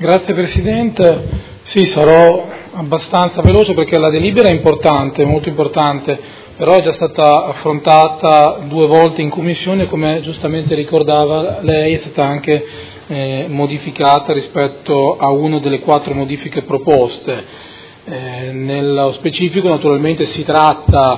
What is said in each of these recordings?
Grazie Presidente. Sì, sarò abbastanza veloce perché la delibera è importante, molto importante, però è già stata affrontata 2 volte in Commissione, come giustamente ricordava lei, è stata anche modificata rispetto a una delle 4 modifiche proposte. Nello specifico naturalmente si tratta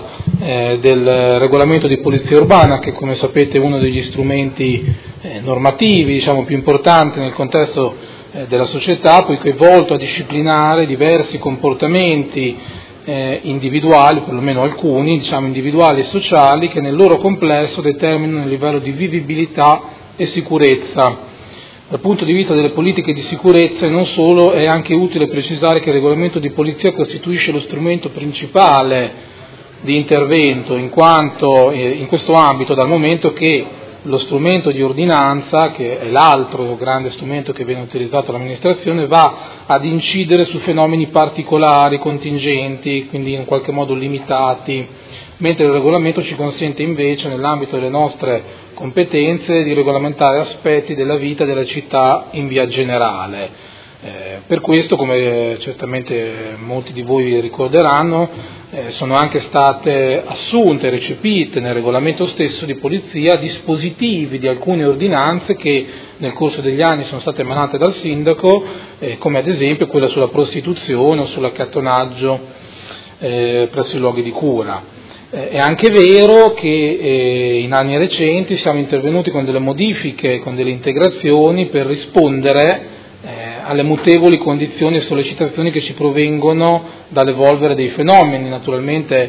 del regolamento di polizia urbana, che come sapete è uno degli strumenti normativi più importanti nel contesto della società, poiché è volto a disciplinare diversi comportamenti individuali, perlomeno alcuni, individuali e sociali, che nel loro complesso determinano il livello di vivibilità e sicurezza. Dal punto di vista delle politiche di sicurezza e non solo, è anche utile precisare che il regolamento di polizia costituisce lo strumento principale di intervento in questo ambito, dal momento che lo strumento di ordinanza, che è l'altro grande strumento che viene utilizzato dall'amministrazione, va ad incidere su fenomeni particolari, contingenti, quindi in qualche modo limitati, mentre il regolamento ci consente invece, nell'ambito delle nostre competenze, di regolamentare aspetti della vita della città in via generale. Per questo, come certamente molti di voi ricorderanno, sono anche state assunte e recepite nel regolamento stesso di polizia dispositivi di alcune ordinanze che nel corso degli anni sono state emanate dal sindaco, come ad esempio quella sulla prostituzione o sull'accattonaggio presso i luoghi di cura. È anche vero che in anni recenti siamo intervenuti con delle modifiche, con delle integrazioni per rispondere alle mutevoli condizioni e sollecitazioni che ci provengono dall'evolvere dei fenomeni. Naturalmente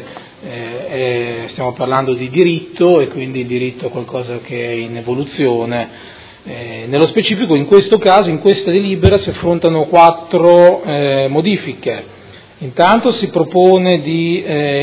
stiamo parlando di diritto e quindi il diritto è qualcosa che è in evoluzione. Nello specifico, in questo caso, in questa delibera si affrontano 4 modifiche. Intanto si propone di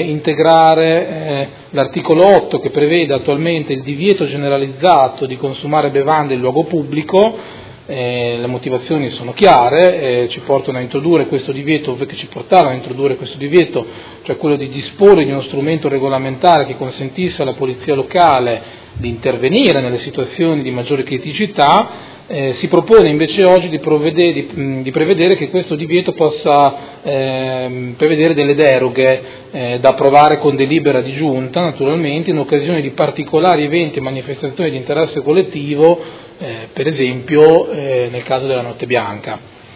integrare l'articolo 8, che prevede attualmente il divieto generalizzato di consumare bevande in luogo pubblico. Le motivazioni sono chiare, ci portano a introdurre questo divieto, che ci portarono a introdurre questo divieto, cioè quello di disporre di uno strumento regolamentare che consentisse alla polizia locale di intervenire nelle situazioni di maggiore criticità. Si propone invece oggi di prevedere che questo divieto possa prevedere delle deroghe da approvare con delibera di giunta, naturalmente, in occasione di particolari eventi e manifestazioni di interesse collettivo, per esempio nel caso della Notte Bianca.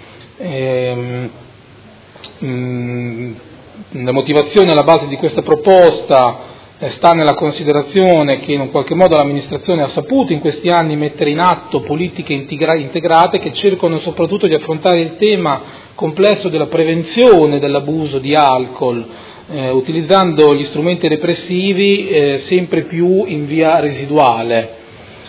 La motivazione alla base di questa proposta sta nella considerazione che in un qualche modo l'amministrazione ha saputo in questi anni mettere in atto politiche integrate che cercano soprattutto di affrontare il tema complesso della prevenzione dell'abuso di alcol, utilizzando gli strumenti repressivi sempre più in via residuale.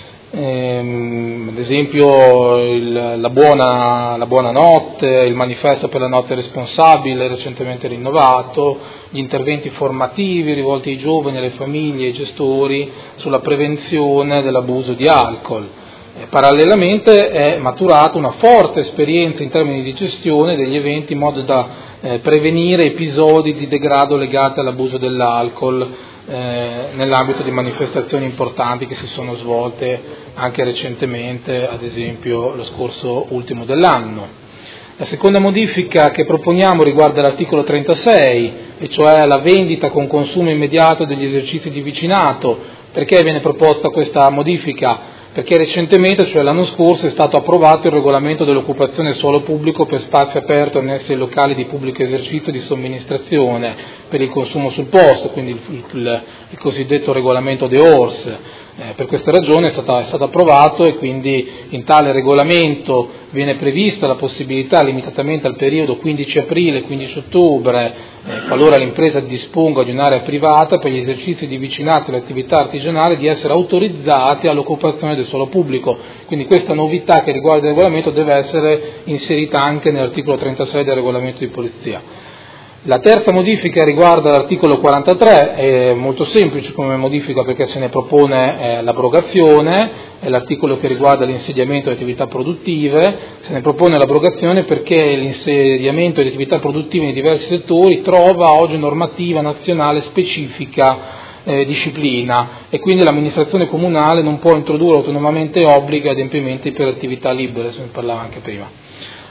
Ad esempio la buona notte, il manifesto per la notte responsabile recentemente rinnovato, gli interventi formativi rivolti ai giovani, alle famiglie e ai gestori sulla prevenzione dell'abuso di alcol. Parallelamente è maturata una forte esperienza in termini di gestione degli eventi in modo da prevenire episodi di degrado legati all'abuso dell'alcol nell'ambito di manifestazioni importanti che si sono svolte anche recentemente, ad esempio lo scorso ultimo dell'anno. La seconda modifica che proponiamo riguarda l'articolo 36, e cioè la vendita con consumo immediato degli esercizi di vicinato. Perché viene proposta questa modifica? Perché recentemente, cioè l'anno scorso, è stato approvato il regolamento dell'occupazione suolo pubblico per spazio aperto annessi ai locali di pubblico esercizio di somministrazione per il consumo sul posto, quindi il cosiddetto regolamento De Ors. Per questa ragione è stato approvato e quindi in tale regolamento viene prevista la possibilità, limitatamente al periodo 15 aprile-15 ottobre, qualora l'impresa disponga di un'area privata per gli esercizi di vicinato e le attività artigianali, di essere autorizzati all'occupazione del suolo pubblico. Quindi questa novità che riguarda il regolamento deve essere inserita anche nell'articolo 36 del regolamento di polizia. La terza modifica riguarda l'articolo 43, è molto semplice come modifica perché se ne propone l'abrogazione, è l'articolo che riguarda l'insediamento delle attività produttive, se ne propone l'abrogazione perché l'insediamento delle attività produttive nei diversi settori trova oggi normativa nazionale specifica disciplina e quindi l'amministrazione comunale non può introdurre autonomamente obblighi e adempimenti per attività libere, se ne parlava anche prima.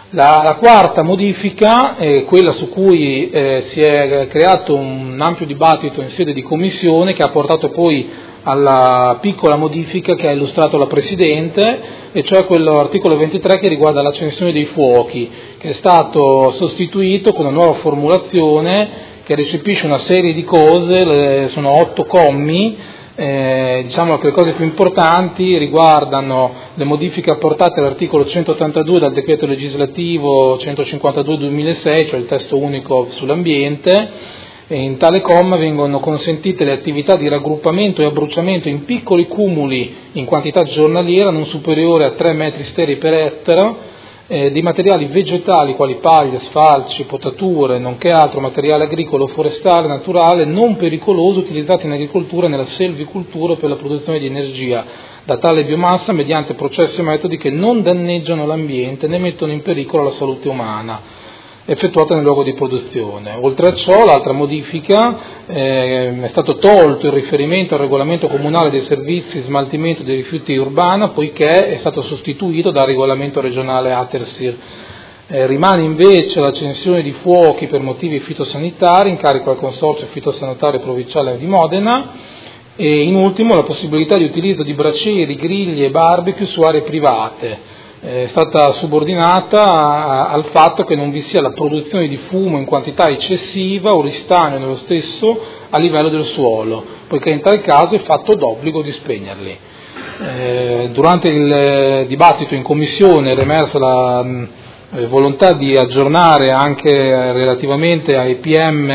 La quarta modifica è quella su cui si è creato un ampio dibattito in sede di commissione, che ha portato poi alla piccola modifica che ha illustrato la Presidente, e cioè quell'articolo 23 che riguarda l'accensione dei fuochi, che è stato sostituito con una nuova formulazione che recepisce una serie di cose, sono 8 commi. Diciamo che le cose più importanti riguardano le modifiche apportate all'articolo 182 del decreto legislativo 152/2006, cioè il testo unico sull'ambiente, e in tale comma vengono consentite le attività di raggruppamento e abbruciamento in piccoli cumuli in quantità giornaliera non superiore a 3 metri steri per ettaro, di materiali vegetali quali paglie, sfalci, potature, nonché altro materiale agricolo, forestale, naturale, non pericoloso utilizzato in agricoltura e nella selvicoltura per la produzione di energia da tale biomassa mediante processi e metodi che non danneggiano l'ambiente né mettono in pericolo la salute umana, effettuata nel luogo di produzione. Oltre a ciò, l'altra modifica è stato tolto il riferimento al regolamento comunale dei servizi smaltimento dei rifiuti urbana, poiché è stato sostituito dal regolamento regionale Atersir. Rimane invece l'accensione di fuochi per motivi fitosanitari in carico al Consorzio Fitosanitario Provinciale di Modena, e in ultimo la possibilità di utilizzo di bracieri, grigli e barbecue su aree private. È stata subordinata al fatto che non vi sia la produzione di fumo in quantità eccessiva o ristagno nello stesso a livello del suolo, poiché in tal caso è fatto d'obbligo di spegnerli. Durante il dibattito in commissione era emersa la volontà di aggiornare anche relativamente ai PM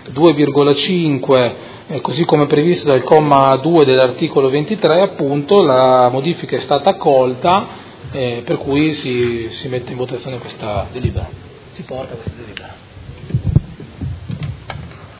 2,5, così come previsto dal comma 2 dell'articolo 23, appunto la modifica è stata accolta, per cui si mette in votazione questa delibera, si porta questa delibera.